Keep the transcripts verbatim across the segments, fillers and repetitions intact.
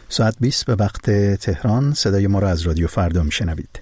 ساعت بیست به وقت تهران صدای ما را از رادیو فردا میشنوید.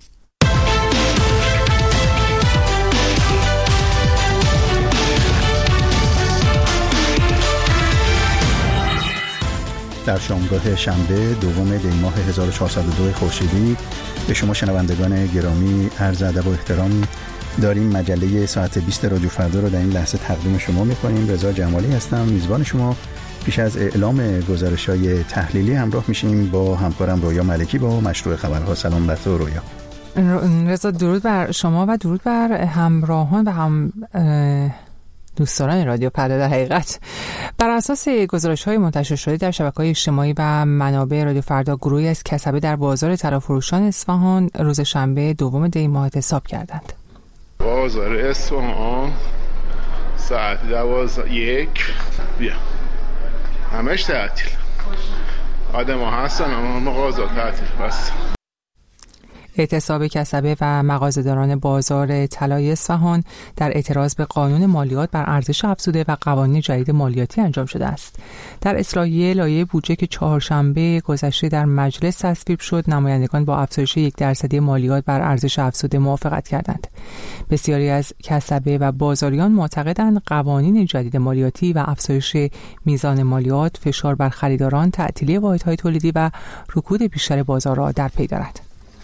در شامگاه شنبه دوم دی ماه هزار و چهارصد و دو خورشیدی به شما شنوندگان گرامی عرض ادب و احترام داریم. مجله ساعت بیست رادیو فردا رو در این لحظه تقدیم شما می‌کنیم. رضا جمالی هستم، میزبان شما. پیش از اعلام گزارش‌های تحلیلی همراه میشیم با همکارم رویا ملکی با مشروع خبرها. سلام بر تو رویا. رضا، درود بر شما و درود بر همراهان و هم دوستان رادیو فردا. در حقیقت بر اساس گزارش‌های منتشر شده در شبکه‌های اجتماعی و منابع رادیو فردا، گروهی از کسبه در بازار طلافروشان اصفهان روز شنبه دوم دی ماه اعتصاب کردند. بازار اصفهان ساعت دوازده یک بیا همش تعطیل، آدم ها هستن اما مغازه تعطیل بس. اعتصاب کسبه و مغازه‌داران بازار طلای اصفهان در اعتراض به قانون مالیات بر ارزش افزوده و قوانین جدید مالیاتی انجام شده است. در اصلاحیه لایحه بودجه که چهارشنبه گذشته در مجلس تصویب شد، نمایندگان با افزایش یک درصدی مالیات بر ارزش افزوده موافقت کردند. بسیاری از کسبه و بازاریان معتقدند قوانین جدید مالیاتی و افزایش میزان مالیات فشار بر خریداران، تعطیلی واحدهای تولیدی و رکود بیشتر بازار را در پی دارد.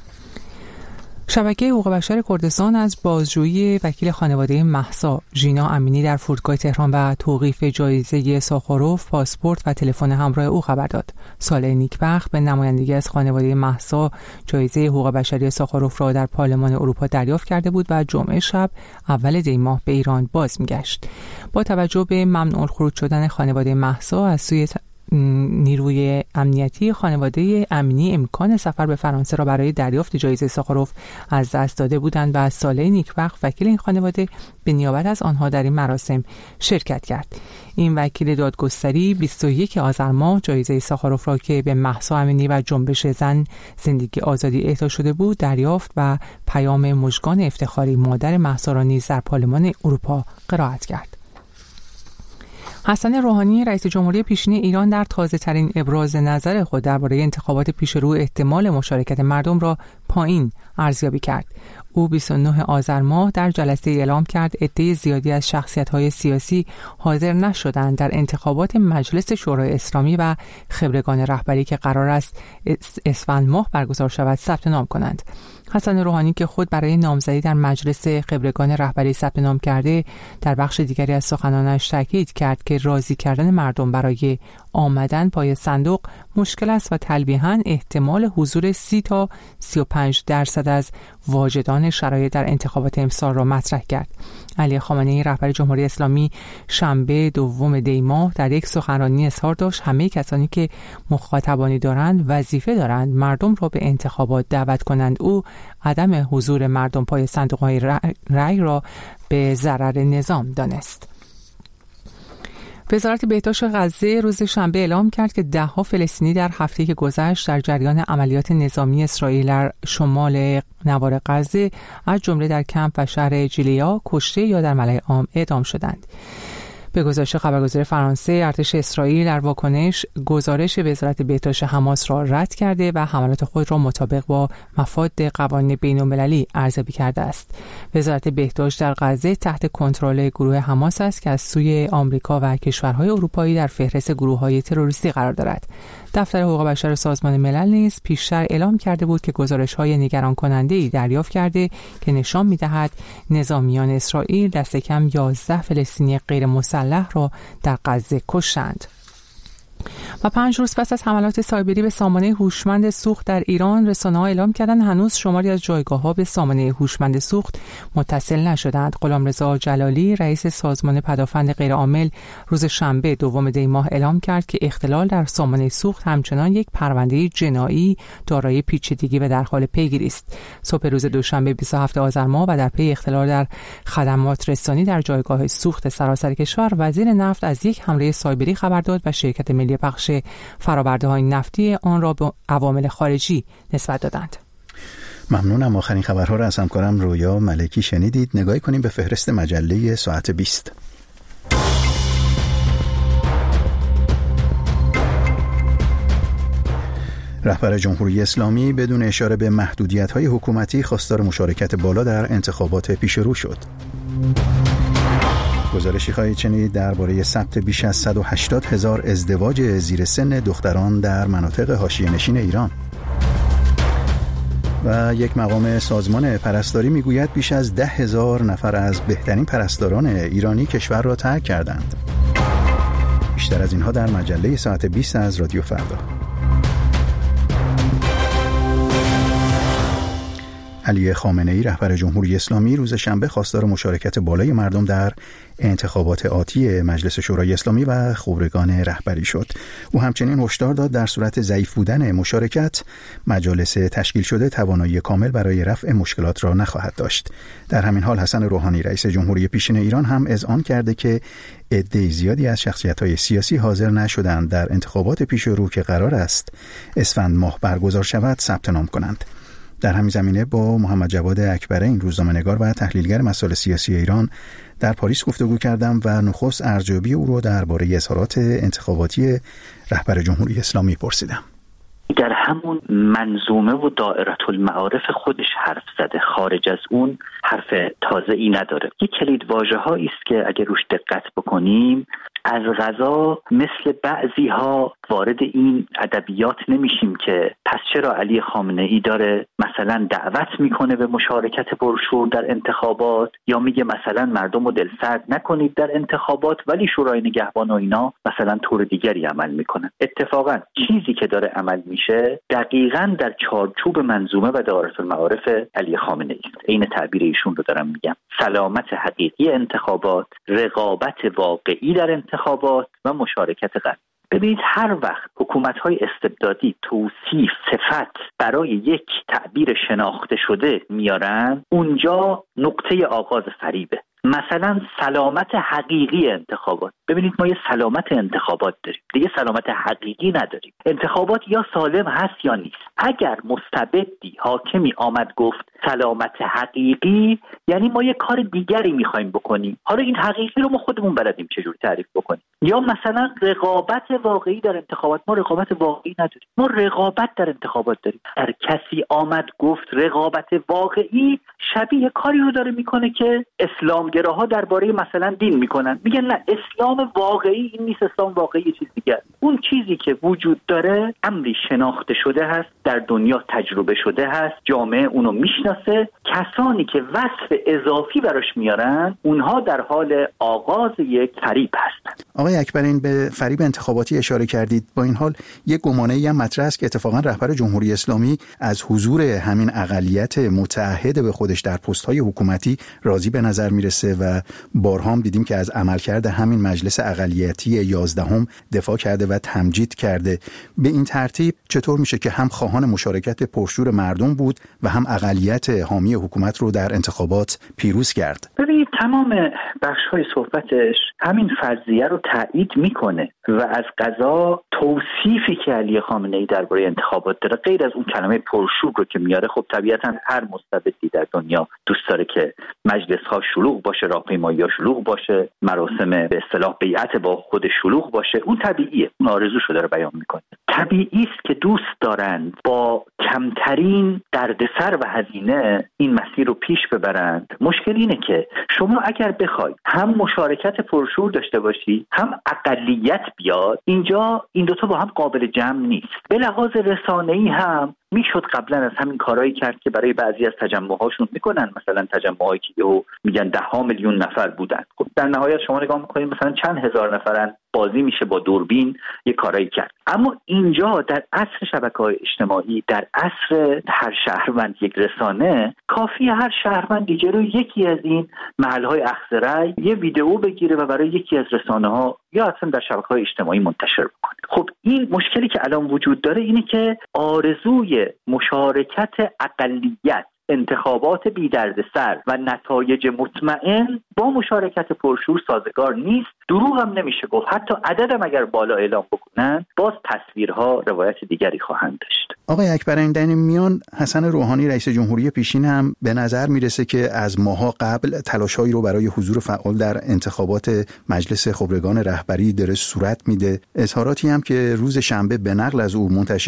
شبکه حقوق بشر کردستان از بازجویی وکیل خانواده مهسا ژینا امینی در فرودگاه تهران و توقیف جایزه ساخاروف، پاسپورت و تلفن همراه او خبر داد. صالح نیکبخت به نمایندگی از خانواده مهسا جایزه حقوق بشری ساخاروف را در پارلمان اروپا دریافت کرده بود و جمعه شب اول دی ماه به ایران باز می‌گشت. با توجه به ممنوع الخروج شدن خانواده مهسا از سوی نیروی امنیتی، خانواده امینی امکان سفر به فرانسه را برای دریافت جایزه ساخاروف از دست داده بودند و صالح نیکبخت وکیل این خانواده به نیابت از آنها در این مراسم شرکت کرد. این وکیل دادگستری بیست و یک آذر ماه جایزه ساخاروف را که به مهسا امینی و جنبش زن زندگی آزادی اهدا شده بود دریافت و پیام مژگان افتخاری مادر مهسا را نیز در پارلمان اروپا قرائت کرد. حسن روحانی رئیس جمهوری پیشین ایران در تازه‌ترین ابراز نظر خود درباره انتخابات پیشرو احتمال مشارکت مردم را پایین ارزیابی کرد. او بیست و نه آذر ماه در جلسه اعلام کرد عده زیادی از شخصیت‌های سیاسی حاضر نشدند در انتخابات مجلس شورای اسلامی و خبرگان رهبری که قرار است اسفند ماه برگزار شود ثبت نام کنند. حسن روحانی که خود برای نامزدی در مجلس خبرگان رهبری ثبت نام کرده، در بخش دیگری از سخنانش تاکید کرد که راضی کردن مردم برای آمدن پای صندوق مشکل است و تلویحاً احتمال حضور سی تا سی و پنج درصد از واجدان شرایط در انتخابات امسال را مطرح کرد. علی خامنه‌ای رهبر جمهوری اسلامی شنبه دوم دی ماه در یک سخنرانی اظهار داشت همه کسانی که مخاطبانی دارند وظیفه دارند مردم را به انتخابات دعوت کنند. او عدم حضور مردم پای صندوق‌های رأی را به ضرر نظام دانست. وزارت بهداشت غزه روز شنبه اعلام کرد که ده ها فلسطینی در هفته‌ای که گذشت در جریان عملیات نظامی اسرائیل در شمال نوار غزه از جمله در کمپ و شهر جیلیا کشته یا در ملأ عام اعدام شدند. به گزارش خبرگزاری فرانسه، ارتش اسرائیل در واکنش گزارش وزارت بهداشت حماس را رد کرده و حملات خود را مطابق با مفاد قوانین بین‌المللی ارزیابی کرده است. وزارت بهداشت در غزه تحت کنترل گروه حماس است که از سوی آمریکا و کشورهای اروپایی در فهرست گروه‌های تروریستی قرار دارد. دفتر حقوق بشر سازمان ملل نیز پیشتر اعلام کرده بود که گزارش‌های نگران کننده‌ای دریافت کرده که نشان می‌دهد نظامیان اسرائیل دست کم یازده فلسطینی غیر مسلح را در غزه کشتند. و پنج روز پس از حملات سایبری به سامانه هوشمند سوخت در ایران، رسانه‌ها اعلام کردند هنوز شماری از جایگاه‌ها به سامانه هوشمند سوخت متصل نشدند. غلامرضا جلالی رئیس سازمان پدافند غیرعامل روز شنبه دوم دی ماه اعلام کرد که اختلال در سامانه سوخت همچنان یک پرونده جنایی دارای پیچیدگی و در حال پیگیری است. صبح روز دوشنبه بیست و هفتم آذر ماه و در پی اختلال در خدمات رسانی در جایگاه سوخت سراسر کشور، وزیر نفت از یک حمله سایبری خبر داد و شرکت ملی بخش فرآورده‌های نفتی آن را به عوامل خارجی نسبت دادند. ممنونم. آخرین خبرها را از همکارم رویا ملکی شنیدید. نگاهی کنیم به فهرست مجله ساعت بیست. رهبر جمهوری اسلامی بدون اشاره به محدودیت‌های حکومتی خواستار مشارکت بالا در انتخابات پیشرو شد. گزارشی خواهید شنید درباره ثبت بیش از صد و هشتاد هزار ازدواج زیر سن دختران در مناطق حاشیه‌نشین ایران. و یک مقام سازمان پرستاری میگوید بیش از ده هزار نفر از بهترین پرستاران ایرانی کشور را ترک کردند. بیشتر از اینها در مجله ساعت بیست از رادیو فردا. علی خامنه‌ای رهبر جمهوری اسلامی روز شنبه خواستار مشارکت بالای مردم در انتخابات آتی مجلس شورای اسلامی و خبرگان رهبری شد. او همچنین هشدار داد در صورت ضعیف بودن مشارکت مجالس تشکیل شده توانایی کامل برای رفع مشکلات را نخواهد داشت. در همین حال حسن روحانی رئیس جمهوری پیشین ایران هم اذعان کرده که عده زیادی از شخصیت‌های سیاسی حاضر نشدند در انتخابات پیش رو که قرار است اسفند ماه برگزار شود ثبت نام کنند. در همین زمینه با محمد جواد اکبرین روزنامه‌نگار و تحلیلگر مسائل سیاسی ایران در پاریس گفتگو کردم و نخست ارزیابی او را درباره اظهارات انتخاباتی رهبر جمهوری اسلامی پرسیدم. در همون منظومه و دائره المعارف خودش حرف زده، خارج از اون حرف تازه‌ای نداره. یک کلید واژه‌هایی است که اگر روش دقت بکنیم از قضا مثل بعضی ها وارد این ادبیات نمیشیم که پس چرا علی خامنه‌ای داره مثلا دعوت میکنه به مشارکت پرشور در انتخابات، یا میگه مثلا مردم رو دلسرد نکنید در انتخابات ولی شورای نگهبان و اینا مثلا طور دیگری عمل میکنن. اتفاقا چیزی که داره عمل میشه دقیقاً در چارچوب منظومه و دائره المعارف علی خامنه‌ای است. این تعبیر ایشون رو دارم میگم. سلامت حقیقی انتخابات، رقابت واقعی در انتخابات و مشارکت قلبی. ببینید هر وقت حکومت‌های استبدادی توصیف صفت برای یک تعبیر شناخته شده میارن، اونجا نقطه آغاز فریبه. مثلا سلامت حقیقی انتخابات. ببینید ما یه سلامت انتخابات داریم، دیگه سلامت حقیقی نداریم. انتخابات یا سالم هست یا نیست. اگر مستبدی حاکمی آمد گفت سلامت حقیقی، یعنی ما یه کار دیگری میخوایم بکنیم. حالا این حقیقی رو ما خودمون بلدیم چجوری تعریف بکنیم. یا مثلا رقابت واقعی در انتخابات. ما رقابت واقعی نداریم، ما رقابت در انتخابات داریم. هر کسی آمد گفت رقابت واقعی، شبیه کاری رو داره میکنه که اسلام گراها درباره مثلا دین میکنن. میگن نه، اسلام واقعی این نیست، اسلام واقعی یه چیز دیگه است. اون چیزی که وجود داره امری شناخته شده هست، در دنیا تجربه شده هست، جامعه اونو میشناسه. کسانی که وصف اضافی براش میارن اونها در حال آغاز یک فریب هستن. آقای اکبرین به فریب انتخاباتی اشاره کردید. با این حال یک گمانه‌ای هم مطرح است که اتفاقا رهبر جمهوری اسلامی از حضور همین اقلیت متعهد به خودش در پست‌های حکومتی راضی به نظر میرسه و بارها هم دیدیم که از عملکرد همین مجلس اقلیتی یازدهم دفاع کرده و تمجید کرده. به این ترتیب چطور میشه که هم خواهان مشارکت پرشور مردم بود و هم اقلیت حامی حکومت رو در انتخابات پیروز کرد؟ ببینید تمام بخش‌های صحبتش همین فرضیه رو تایید میکنه و از قضا توصیفی که علی خامنه‌ای درباره انتخابات داره غیر از اون کلمه پرشور رو که میاره، خب طبیعتاً هر مستبدی در دنیا دوست داره که مجلس‌ها شلوغ باشه، راهپیمایی‌ها شلوغ باشه، مراسم به اصطلاح بیعت با خود شلوغ باشه. اون طبیعیه، اون آرزوشو داره بیان میکنه. طبیعی است که دوست دارند با کمترین دردسر و هزینه این مسیر رو پیش ببرند. مشکل اینه که شما اگر بخوای هم مشارکت پرشور داشته باشی هم اقلیت بیاد، اینجا این دوتا با هم قابل جمع نیست. به لحاظ رسانه‌ای هم میشد قبلا از همین کارهایی کرد که برای بعضی از تجمع‌هاشون میکنن، مثلا تجمعایی که میگن ده ها میلیون نفر بودن. خب در نهایت شما نگاه میکنید مثلا چند هزار نفرن، بازی میشه با دوربین یه کارایی کرد. اما اینجا در عصر شبکه‌های اجتماعی، در عصر هر شهروند یک رسانه، کافیه هر شهروند دیگه رو یکی از این محل‌های اخذ رأی یه ویدئو بگیره و برای یکی از رسانه‌ها یا اصلا در شبکه‌های اجتماعی منتشر بکنه. خب این مشکلی که الان وجود داره اینه که آرزوی مشارکت اقلیت، انتخابات بی دردسر و نتایج مطمئن با مشارکت پرشور سازگار نیست. دروغ هم نمیشه گفت، حتی عددم اگر بالا اعلام بکنن باز تصویرها روایت دیگری خواهند داشت. آقای اکبرین، در این میان حسن روحانی رئیس جمهوری پیشین هم به نظر میرسه که از ماها قبل تلاشایی رو برای حضور فعال در انتخابات مجلس خبرگان رهبری داره صورت میده. اظهاراتی هم که روز شنبه به نقل از او منتشر شد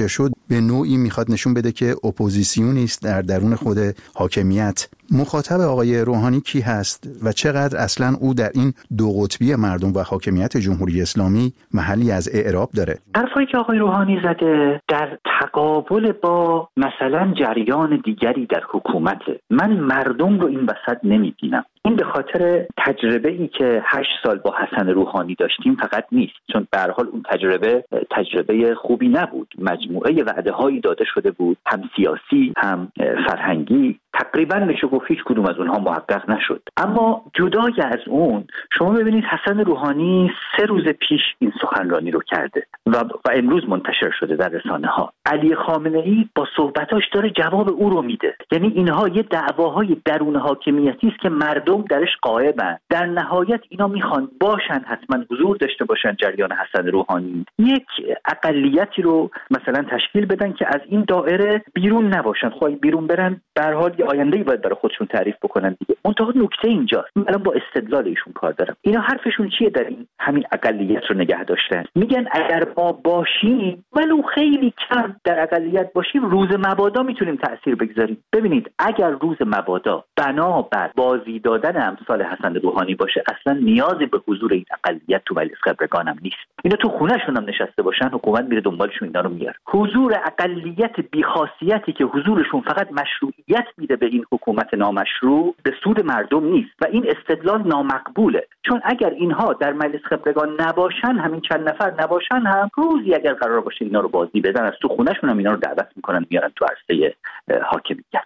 به نوعی میخواد نشون بده که اپوزیسیونی است در درون خود حاکمیت. مخاطب آقای روحانی کی هست و چقدر اصلا او در این دو قطبی مردم و حاکمیت جمهوری اسلامی محلی از اعراب داره؟ حرفایی که آقای روحانی زده در تقابل با مثلا جریان دیگری در حکومت، من مردم رو این وسط نمیبینم. این به خاطر تجربه ای که هشت سال با حسن روحانی داشتیم فقط نیست، چون به هر حال اون تجربه تجربه خوبی نبود. مجموعه وعده هایی داده شده بود، هم سیاسی هم فرهنگی، تقریبا میشه گفت هیچ کدوم از اونها محقق نشد. اما جدای از اون شما ببینید حسن روحانی سه روز پیش این سخنرانی رو کرده و, و امروز منتشر شده در رسانه ها. علی خامنه ای با صحبتاش داره جواب او رو میده. یعنی اینها یه دعواهای درون حاکمیتی است که مردم درش غایبن. در نهایت اینا میخوان باشن، حتما حضور داشته باشن جریان حسن روحانی، یک اقلیتی رو مثلا تشکیل بدن که از این دایره بیرون نباشن. خب بیرون برن به هر حال آینده‌ای باید برای خودشون تعریف بکنن دیگه. منتها نکته اینجاست، من الان با استدلال ایشون کار دارم. اینا حرفشون چیه در این همین اقلیت رو نگه داشتن؟ میگن اگر ما باشیم ولو خیلی کم در اقلیت باشیم، روز مبادا میتونیم تأثیر بگذاریم. ببینید اگر روز مبادا بنابر بازی دادن امثال حسن روحانی باشه، اصلا نیازی به حضور این اقلیت تو مجلس خبرگان هم نیست. اینا تو خونه‌شون هم نشسته باشن، حکومت میره دنبالشون اینا رو میاره. حضور اقلیت بی‌خاصیتی که حضورشون فقط مشروعیت میده به این حکومت نامشروع، به سود مردم نیست و این استدلال نامقبوله. چون اگر اینها در مجلس خبرگان نباشن، همین چند نفر نباشن، هم روزی اگر قرار باشه اینا رو بازی بدن، از تو خونه‌شون هم اینا رو دعوت میکنن میارن تو عرصه حاکمیت.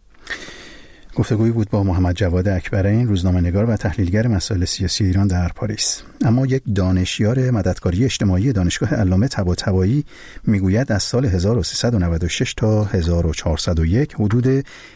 گفتگویی بود با محمد جواد اکبرین، روزنامه‌نگار و تحلیلگر مسائل سیاسی ایران در پاریس. اما یک دانشیار مددکاری اجتماعی دانشگاه علامه طباطبایی میگوید از سال هزار و سیصد و نود و شش تا هزار و چهارصد و یک حدود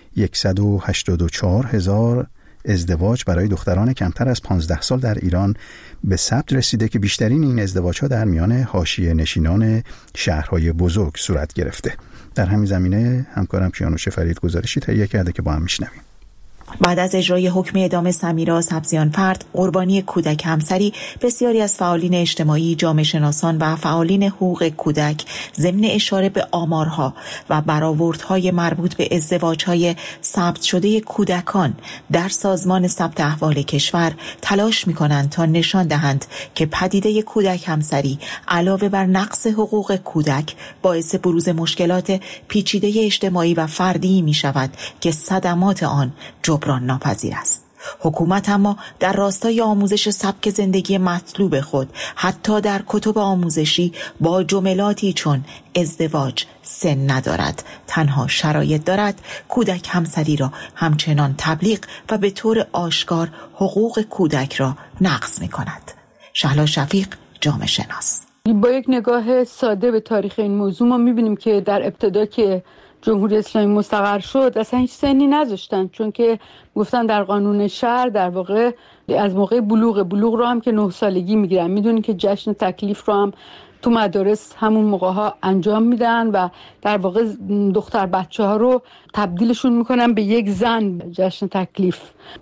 صد و هشتاد و چهار هزار ازدواج برای دختران کمتر از پانزده سال در ایران به ثبت رسیده که بیشترین این ازدواج‌ها در میان حاشیه نشینان شهرهای بزرگ صورت گرفته. در همین زمینه همکارم کیانوش فرید گزارشی تهیه کرده که با هم میشنویم. بعد از اجرای حکم اعدام سمیرا سبزیانفرد، قربانی کودک همسری، بسیاری از فعالین اجتماعی، جامعه شناسان و فعالین حقوق کودک ضمن اشاره به آمارها و برآوردهای مربوط به ازدواج‌های ثبت شده کودکان در سازمان ثبت احوال کشور تلاش می‌کنند تا نشان دهند که پدیده کودک همسری علاوه بر نقض حقوق کودک باعث بروز مشکلات پیچیده اجتماعی و فردی می‌شود که صدمات آن جبران ناپذیر است. حکومت اما در راستای آموزش سبک زندگی مطلوب خود حتی در کتب آموزشی با جملاتی چون ازدواج سن ندارد، تنها شرایط دارد، کودک همسری را همچنان تبلیغ و به طور آشکار حقوق کودک را نقض می کند. شهلا شفیق، جامعه شناس. با یک نگاه ساده به تاریخ این موضوع ما می‌بینیم که در ابتدا که جمهوری اسلامی مستقر شد اصلا هیچ سنی نذاشتن، چون که گفتن در قانون شهر در واقع از موقع بلوغ بلوغ رو هم که نه سالگی میگیرن. میدونین که جشن تکلیف رو هم تو مدارس همون موقع ها انجام میدن و در واقع دختر بچه ها رو تبدیلشون میکنن به یک زن. جشن تکلیف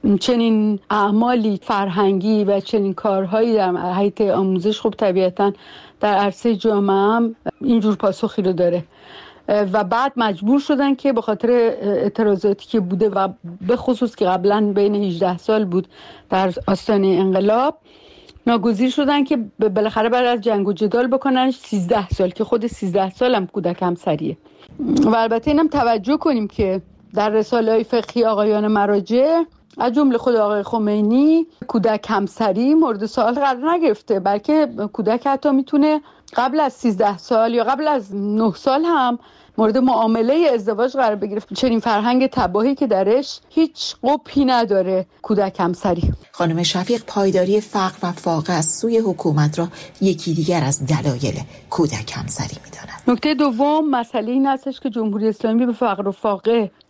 چنین اعمالی فرهنگی و چنین کارهایی در حیط آموزش خب طبیعتا در عرصه جامعه هم اینجور پاسخی رو داره و بعد مجبور شدن که به خاطر اعتراضاتی که بوده و به خصوص که قبلا بین هجده سال بود در آستانه انقلاب، ناگزیر شدن که بالاخره بعد از جنگ و جدال بکنن سیزده سال که خود سیزده سال هم کودک همسریه. و البته اینم توجه کنیم که در رساله‌های فقهی آقایان مراجع از جمله خود آقای خمینی کودک همسری مورد سوال قرار نگرفته، بلکه کودک حتی میتونه قبل از سیزده سال یا قبل از نه سال هم مورد معامله ازدواج قرار بگیره. چنین فرهنگ تباهی که درش هیچ قبحی نداره کودک همسری. خانم شفیق، پایداری فقر و فاقه از سوی حکومت را یکی دیگر از دلایل کودک همسری می‌داند. نکته دوم مسئله این هستش که جمهوری اسلامی به فقر و فاقه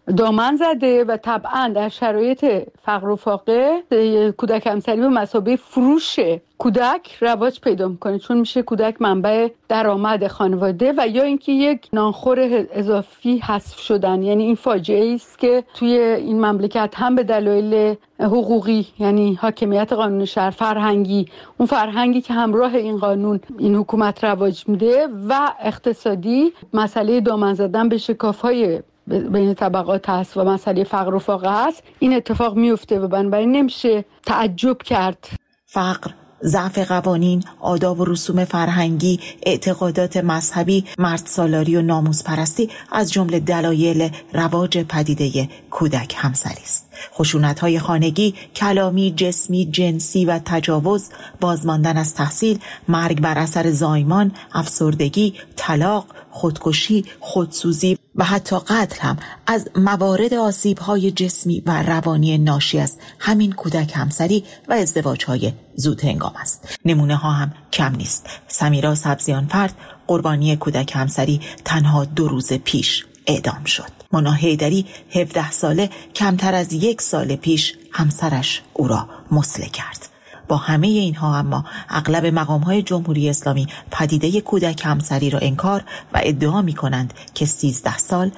دامن زده و طبعا در شرایط فقر و فاقه کودک همسری به مثابه فروش کودک رواج پیدا میکنه، چون میشه کودک منبع درآمد خانواده و یا اینکه یک نانخور اضافی حذف شدن. یعنی این فاجعه است که توی این مملکت هم به دلایل حقوقی، یعنی حاکمیت قانون شهر، فرهنگی، اون فرهنگی که همراه این قانون این حکومت رواج میده، و اقتصادی، مسئله دامن زدن به شکاف‌های بین طبقات هست و مسئله فقر و فاقه هست، این اتفاق میفته و بنابراین نمیشه تعجب کرد. فقر، ضعف قوانین، آداب و رسوم فرهنگی، اعتقادات مذهبی، مردسالاری و ناموس پرستی از جمله دلایل رواج پدیده کودک همسری است. خشونت‌های خانگی، کلامی، جسمی، جنسی و تجاوز، بازماندن از تحصیل، مرگ بر اثر زایمان، افسردگی، طلاق، خودکشی، خودسوزی و حتی قتل هم از موارد آسیب‌های جسمی و روانی ناشی از همین کودک همسری و ازدواج‌های زود هنگام است. نمونه ها هم کم نیست. سمیرا سبزیانفرد، قربانی کودک همسری، تنها دو روز پیش اعدام شد. مونا حیدری، هفده ساله، کمتر از یک سال پیش همسرش او را مسله کرد. با همه اینها اما اغلب مقام‌های جمهوری اسلامی پدیده کودک همسری را انکار و ادعا می‌کنند که سیزده سال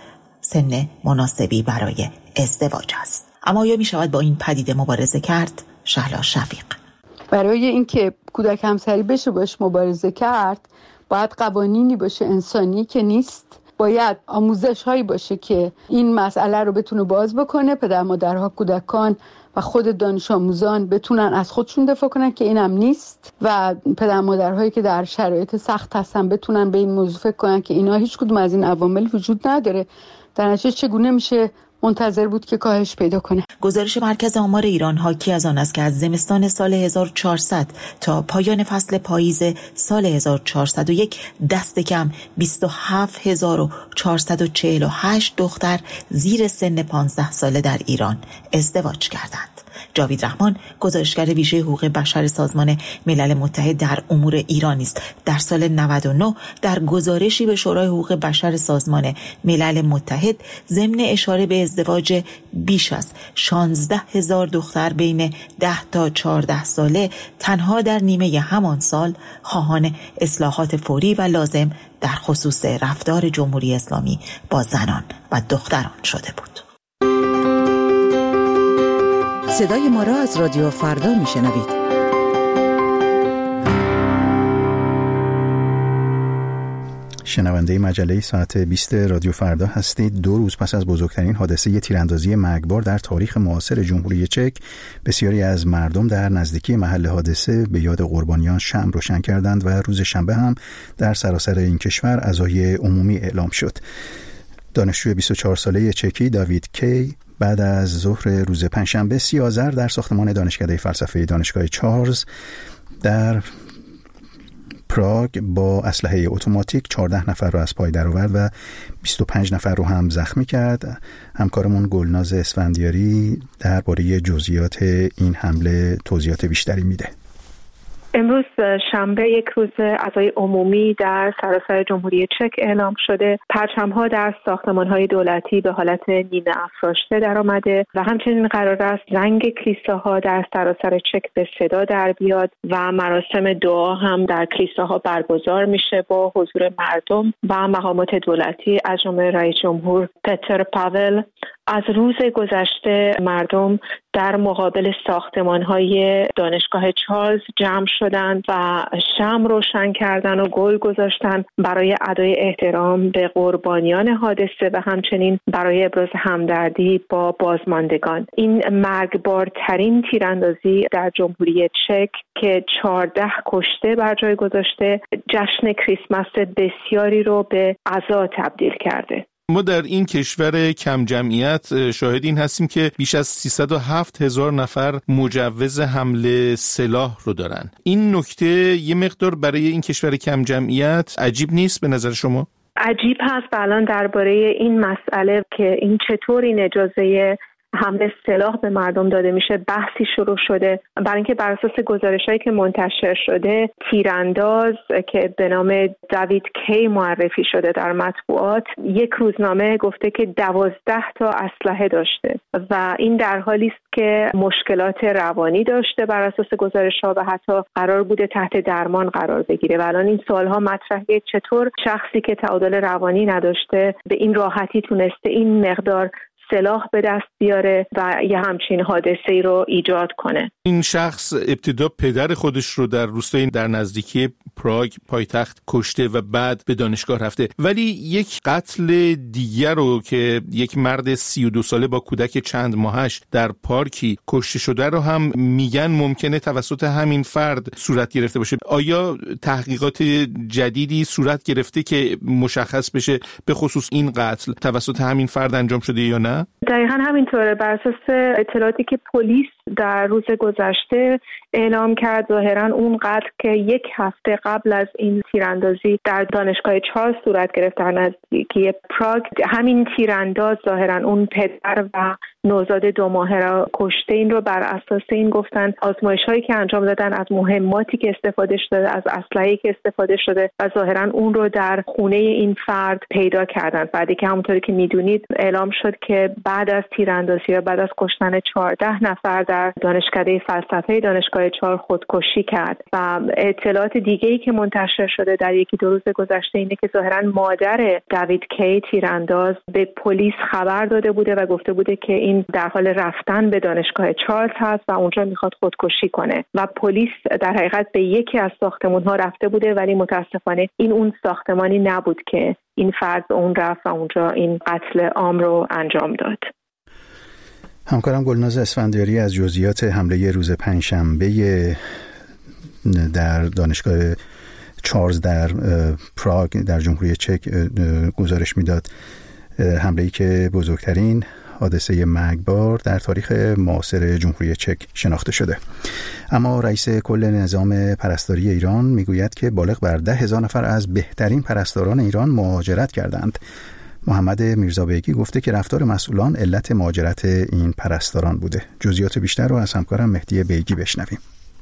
سن مناسبی برای ازدواج است. اما آیا می‌شود با این پدیده مبارزه کرد؟ شهلا شفیق: برای اینکه کودک همسری بشه باش مبارزه کرد، باید قوانینی باشه انسانی که نیست. باید آموزش هایی باشه که این مسئله رو بتونه باز بکنه، پدر مادرها، کودکان و خود دانش آموزان بتونن از خودشون دفاع کنن که اینم نیست، و پدر مادرهایی که در شرایط سخت هستن بتونن به این موضوع فکر کنن که اینا هیچ کدوم از این عوامل وجود نداره. در نتیجه چگونه میشه منتظر بود که کاهش پیدا کنه؟ گزارش مرکز آمار ایران حاکی از آن است که از زمستان سال هزار و چهارصد تا پایان فصل پاییز سال هزار و چهارصد و یک دست کم بیست و هفت هزار و چهارصد و چهل و هشت دختر زیر سن پانزده ساله در ایران ازدواج کردند. جاوید رحمان، گزارشگر ویژه حقوق بشر سازمان ملل متحد در امور ایران است، در سال نود و نه در گزارشی به شورای حقوق بشر سازمان ملل متحد ضمن اشاره به ازدواج بیش از شانزده هزار دختر بین ده تا چهارده ساله تنها در نیمه همان سال خواهان اصلاحات فوری و لازم در خصوص رفتار جمهوری اسلامی با زنان و دختران شده بود. صدای ما را از رادیو فردا میشنوید. شنونده مجله ساعت بیست رادیو فردا هستید. دو روز پس از بزرگترین حادثه تیراندازی مرگبار در تاریخ معاصر جمهوری چک، بسیاری از مردم در نزدیکی محل حادثه به یاد قربانیان شمع روشن کردند و روز شنبه هم در سراسر این کشور عزای عمومی اعلام شد. دانشجوی بیست و چهار ساله چکی داوید کی بعد از ظهر روز پنجشنبه سی آذر در ساختمان دانشکده فلسفه دانشگاه چارلز در پراگ با اسلحه اتوماتیک چهارده نفر رو از پای درآورد و بیست و پنج نفر رو هم زخمی کرد. همکارمون گلناز اسفندیاری درباره جزئیات این حمله توضیحات بیشتری میده. امروز شنبه یک روز عزای عمومی در سراسر جمهوری چک اعلام شده. پرچم‌ها در ساختمان‌های دولتی به حالت نیمه افراشته در آمده و همچنین قرار است زنگ کلیساها در سراسر چک به صدا در بیاد و مراسم دعا هم در کلیساها برگزار میشه با حضور مردم و مقامات دولتی از جمله رئیس جمهور پتر پاول. از روز گذشته مردم در مقابل ساختمان‌های دانشگاه چارلز جمع شدند و شمع روشن کردند و گل گذاشتند برای ادای احترام به قربانیان حادثه و همچنین برای ابراز همدردی با بازماندگان. این مرگبارترین تیراندازی در جمهوری چک که چهارده کشته بر جای گذاشته، جشن کریسمس بسیاری رو به عزا تبدیل کرده. ما در این کشور کم جمعیت شاهد این هستیم که بیش از سیصد و هفت هزار نفر مجوز حمل سلاح رو دارن. این نکته یه مقدار برای این کشور کم جمعیت عجیب نیست به نظر شما؟ عجیب هست الان درباره این مسئله که این چطور این اجازه حمله سلاح به مردم داده میشه بحثی شروع شده، برای اینکه بر اساس گزارش‌هایی که منتشر شده تیرانداز که به نام دیوید کی معرفی شده در مطبوعات یک روزنامه گفته که دوازده تا اسلحه داشته و این در حالی است که مشکلات روانی داشته بر اساس گزارش‌ها و حتی قرار بوده تحت درمان قرار بگیره و الان این سوال‌ها مطرحه چطور شخصی که تعادل روانی نداشته به این راحتی تونسته این مقدار سلاح به دست بیاره و یه همچین حادثه‌ای رو ایجاد کنه. این شخص ابتدا پدر خودش رو در روستای در نزدیکی پراگ پایتخت کشته و بعد به دانشگاه رفته، ولی یک قتل دیگر رو که یک مرد سی و دو ساله با کودک چند ماهش در پارکی کشته شده رو هم میگن ممکنه توسط همین فرد صورت گرفته باشه. آیا تحقیقات جدیدی صورت گرفته که مشخص بشه به خصوص این قتل توسط همین فرد انجام شده یا نه؟ دقیقاً همینطوره. بر اساس اطلاعاتی که پلیس در روز گذشته اعلام کرد، ظاهراً اون قتل که یک هفته قبل از این تیراندازی در دانشگاه چارلز صورت گرفت در نزدیکی پراگ، همین تیرانداز ظاهراً اون پدر و نوزاد دو ماهه را کشته. این رو بر اساس این گفتن آزمایش‌هایی که انجام دادن از مهماتی که استفاده شده، از اسلحه‌ای که استفاده شده و ظاهراً اون رو در خونه این فرد پیدا کردن. بعدی که همونطوری که میدونید اعلام شد که بعد از تیراندازی و بعد از کشتن چهارده نفر در دانشکده فلسفه دانشگاه چارلز خودکشی کرد و اطلاعات دیگه‌ای که منتشر شده در یکی دو روز گذشته اینه که ظاهراً مادر دیوید کی تیرانداز به پلیس خبر داده بوده و گفته بوده که این در حال رفتن به دانشگاه چارلز هست و اونجا میخواد خودکشی کنه و پلیس در حقیقت به یکی از ساختمان‌ها رفته بوده، ولی متاسفانه این اون ساختمانی نبود که این فرد به اون رفت و اونجا این قتل عام رو انجام داد. همکارم گلناز اسفندیاری از جزئیات حمله روز پنجشنبه در دانشگاه چارلز در پراگ در جمهوری چک گزارش میداد، حمله‌ای که بزرگترین حادثه مرگبار در تاریخ معاصر جمهوری چک شناخته شده. اما رئیس کل نظام پرستاری ایران میگوید که بالغ بر ده هزار نفر از بهترین پرستاران ایران مهاجرت کردند. محمد میرزابیگی گفته که رفتار مسئولان علت مهاجرت این پرستاران بوده. جزئیات بیشتر رو از همکارم مهدی بیگی بشنویم.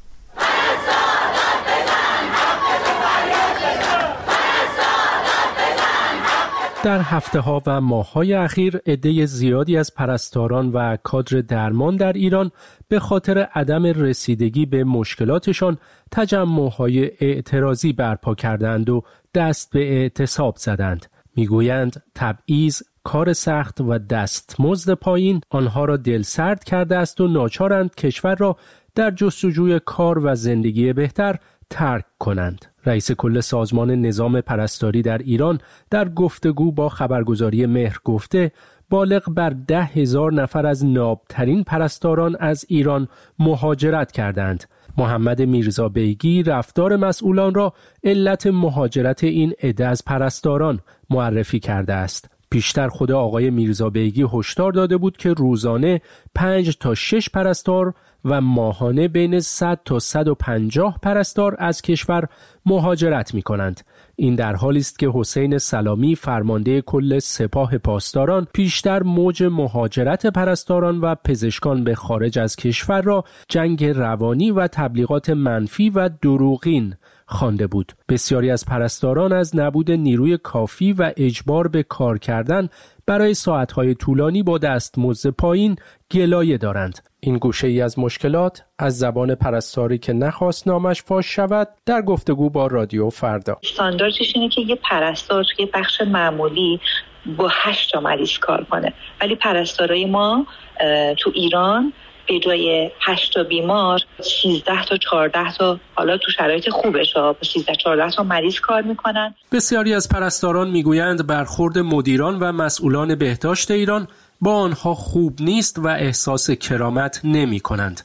در هفته‌ها و ماه‌های اخیر عده زیادی از پرستاران و کادر درمان در ایران به خاطر عدم رسیدگی به مشکلاتشان تجمع‌های اعتراضی برپا کردند و دست به اعتصاب زدند. میگویند تبعیض، کار سخت و دستمزد پایین آنها را دلسرد کرده است و ناچارند کشور را در جستجوی کار و زندگی بهتر ترک کنند. رئیس کل سازمان نظام پرستاری در ایران در گفتگو با خبرگزاری مهر گفته بالغ بر ده هزار نفر از نابترین پرستاران از ایران مهاجرت کردند. محمد میرزابیگی رفتار مسئولان را علت مهاجرت این عده از پرستاران معرفی کرده است. پیشتر خود آقای میرزابیگی هشدار داده بود که روزانه پنج تا شش پرستار و ماهانه بین صد تا صد و پنجاه پرستار از کشور مهاجرت می کنند. این در حالی است که حسین سلامی فرمانده کل سپاه پاسداران پیشتر موج مهاجرت پرستاران و پزشکان به خارج از کشور را جنگ روانی و تبلیغات منفی و دروغین خوانده بود. بسیاری از پرستاران از نبود نیروی کافی و اجبار به کار کردن برای ساعتهای طولانی با دستمزد پایین گلایه دارند. این گوشه ای از مشکلات از زبان پرستاری که نخواست نامش فاش شود در گفتگو با رادیو فردا. استانداردش اینه که یه پرستار توی بخش معمولی با هشت تا مریض کار کنه، ولی پرستارای ما تو ایران به جای هشت تا بیمار سیزده تا چهارده تا، حالا تو شرایط خوبش ها، با سیزده چهارده تا مریض کار میکنن. بسیاری از پرستاران میگویند برخورد مدیران و مسئولان بهداشت ایران با آنها خوب نیست و احساس کرامت نمی کنند.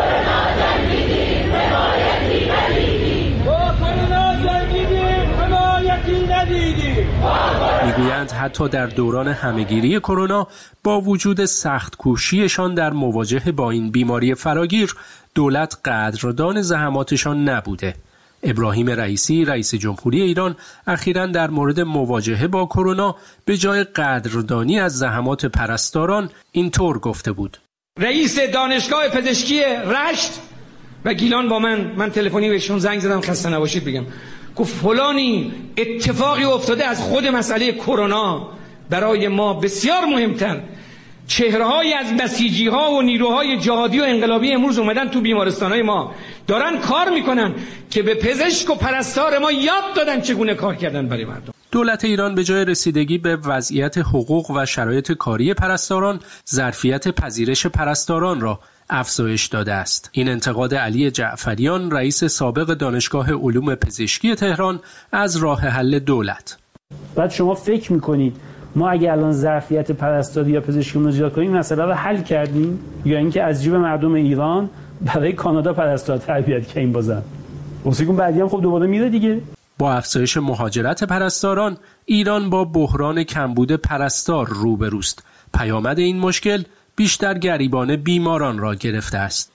میگویند حتی در دوران همهگیری کرونا با وجود سخت کوشیشان در مواجهه با این بیماری فراگیر، دولت قدردان زحماتشان نبوده. ابراهیم رئیسی رئیس جمهوری ایران اخیراً در مورد مواجهه با کرونا به جای قدردانی از زحمات پرستاران اینطور گفته بود: رئیس دانشگاه پزشکی رشت و گیلان با من من تلفنی بهشون زنگ زدم خسته نباشید بگم، گفت فلانی اتفاقی افتاده از خود مسئله کرونا برای ما بسیار مهمتر. چهره‌های از بسیجی‌ها و نیروهای جهادی و انقلابی امروز اومدن تو بیمارستان‌های ما دارن کار میکنن که به پزشک و پرستار ما یاد دادن چگونه کار کردن برای مردم. دولت ایران به جای رسیدگی به وضعیت حقوق و شرایط کاری پرستاران، ظرفیت پذیرش پرستاران را افزایش داده است. این انتقاد علی جعفریان رئیس سابق دانشگاه علوم پزشکی تهران از راه حل دولت. بعد شما فکر میکنید ما اگه الان ظرفیت پرستاری یا پزشکی رو زیاد کنیم مسئله رو حل کردیم، یا اینکه از جیب مردم ایران برای کانادا پرستار تربیت کنیم؟ بازم واسه بعدی هم خب دوباره میره دیگه. با افزایش مهاجرت پرستاران، ایران با بحران کمبود پرستار روبروست. پیامد این مشکل بیشتر گریبان بیماران را گرفته است.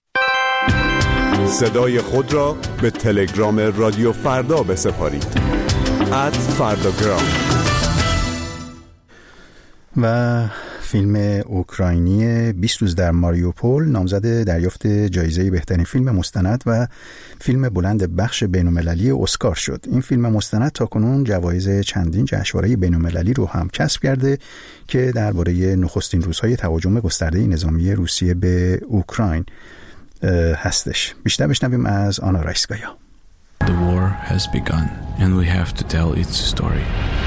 صدای خود را به تلگرام رادیو فردا بسپارید. ات فرداگرام. و فیلم اوکراینی بیست روز در ماریوپول نامزد دریافت جایزه بهترین فیلم مستند و فیلم بلند بخش بین‌المللی اسکار شد. این فیلم مستند تاکنون جوایز چندین جشنواره بین‌المللی رو هم کسب کرده که درباره نخستین روزهای تهاجم گسترده نظامی روسیه به اوکراین هستش. بیشتر بشنویم از آنا رایسکایا. The war has begun and we have to tell its story.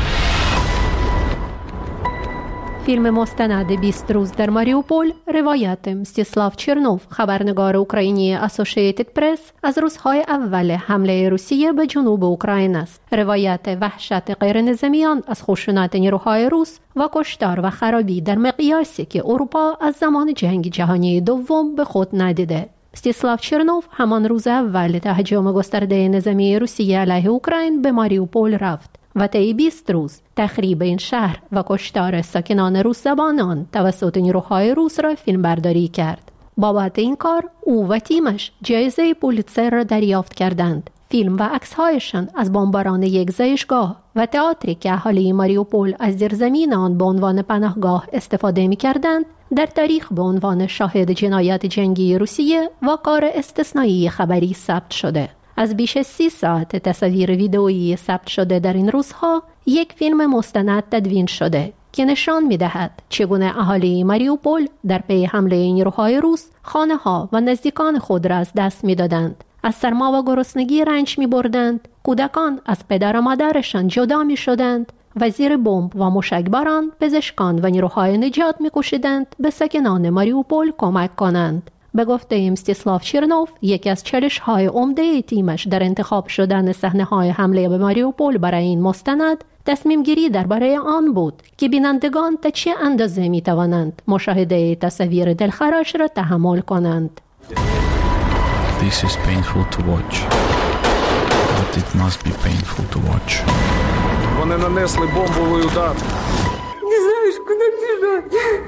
فیلم مستند بیست روز در ماریوپول روایت مستیسلاو چرنوف، خبرنگار اوکراینی اسوسییتد پرس، از روزهای اول حمله روسیه به جنوب اوکراین است. روایت وحشت غیرنظامیان از خشونت نیروهای روس و کشتار و خرابی در مقیاسی که اروپا از زمان جنگ جهانی دوم به خود ندیده. مستیسلاو چرنوف همان روز اول تهاجم گسترده نظامی روسیه علیه اوکراین به ماریوپول رفت و طی بیست روز تخریب این شهر و کشتار ساکنان روس زبانان توسط نیروهای روس را فیلم برداری کرد. بابت این کار او و تیمش جایزه پولیتزر را دریافت کردند. فیلم و عکس‌هایشان از بمباران یک زایشگاه و تئاتری که اهالی ماریوپول از زیرزمین آن به عنوان پناهگاه استفاده می‌کردند، در تاریخ به عنوان شاهد جنایات جنگی روسیه و کار استثنایی خبری ثبت شده. از بیش از سی ساعت تصاویر ویدئویی ثبت شده در این روزها یک فیلم مستند تدوین شده که نشان می‌دهد چگونه اهالی ماریوپول در پی حمله نیروهای روس خانه‌ها و نزدیکان خود را از دست می‌دادند، از سرما و گرسنگی رنج می‌بردند، کودکان از پدر و مادرشان جدا می‌شدند و زیر بمب و موشکباران پزشکان و نیروهای نجات می‌کوشیدند به ساکنان ماریوپول کمک کنند. به گفته مستیسلاو چرنوف، یکی از چالش‌های عمده تیمش در انتخاب شدن صحنه‌های حمله به ماریوپول برای این مستند تصمیم گیری درباره آن بود که بینندگان تا چه اندازه می‌توانند مشاهده تصاویر دلخراش را تحمل کنند. This is painful to watch. But it must be painful to watch. Вони нанесли бомбовий удар. Не знаєш, куди біжати.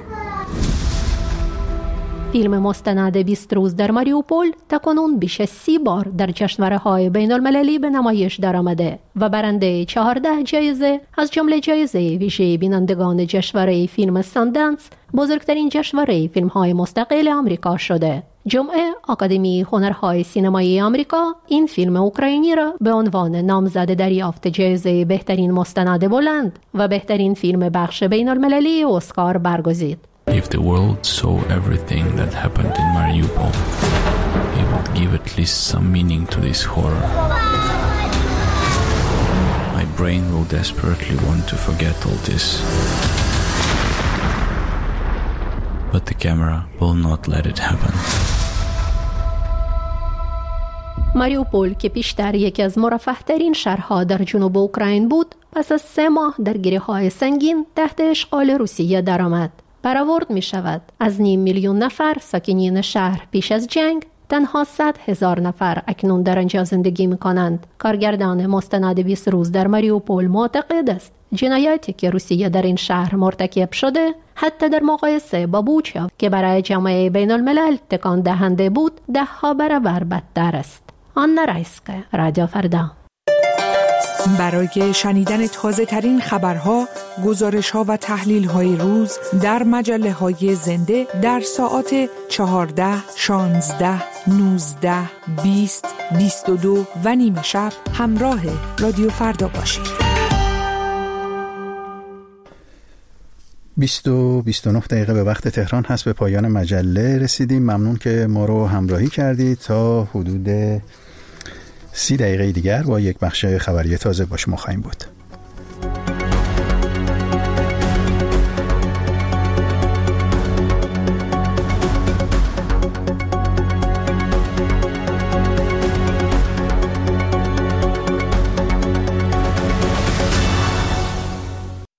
فیلم مستند بیست روز در ماریوپول تاکنون بیش از سی بار در جشنواره‌های بین‌المللی به نمایش درآمده و برنده چهارده جایزه از جمله جایزه ویژه بینندگان جشنواره فیلم ساندنس، بزرگترین جشنواره فیلم‌های مستقل آمریکا شده. جمعه آکادمی هنرهای سینمایی آمریکا این فیلم اوکراینی را به عنوان نامزد دریافت جایزه بهترین مستند بلند و بهترین فیلم بخش بین‌المللی اسکار برگزید. If the world saw everything that happened in Mariupol, it would give at least some meaning to this horror. My brain will desperately want to forget all this. But the camera will not let it happen. ماریوپول که پیشتر یکی از مرفه‌ترین شهرها در جنوب اوکراین بود، پس از سه ماه در گیره‌های سنگین تحت اشغال روسیه درآمد. برآورد می شود از نیم میلیون نفر ساکنین شهر پیش از جنگ تنها صد هزار نفر اکنون در آنجا زندگی می کنند. کارگردان مستند بیست روز در ماریوپول معتقد است جنایاتی که روسیه در این شهر مرتکب شده حتی در مقایسه با بوچا که برای جامعه بین الملل تکان دهنده بود ده ها برابر بدتر است. آنا رایسکه، رادیو فردا. برای شنیدن تازه ترین خبرها، گزارش ها و تحلیل های روز در مجله های زنده در ساعات چهارده، شانزده، نوزده، بیست، بیست و دو و نیمه شب همراه رادیو فردا باشید. بیست و بیست و نه دقیقه به وقت تهران هست. به پایان مجله رسیدیم. ممنون که ما رو همراهی کردید. تا حدود سی دقیقه دیگر با یک بخش خبری تازه با شما خواهیم بود.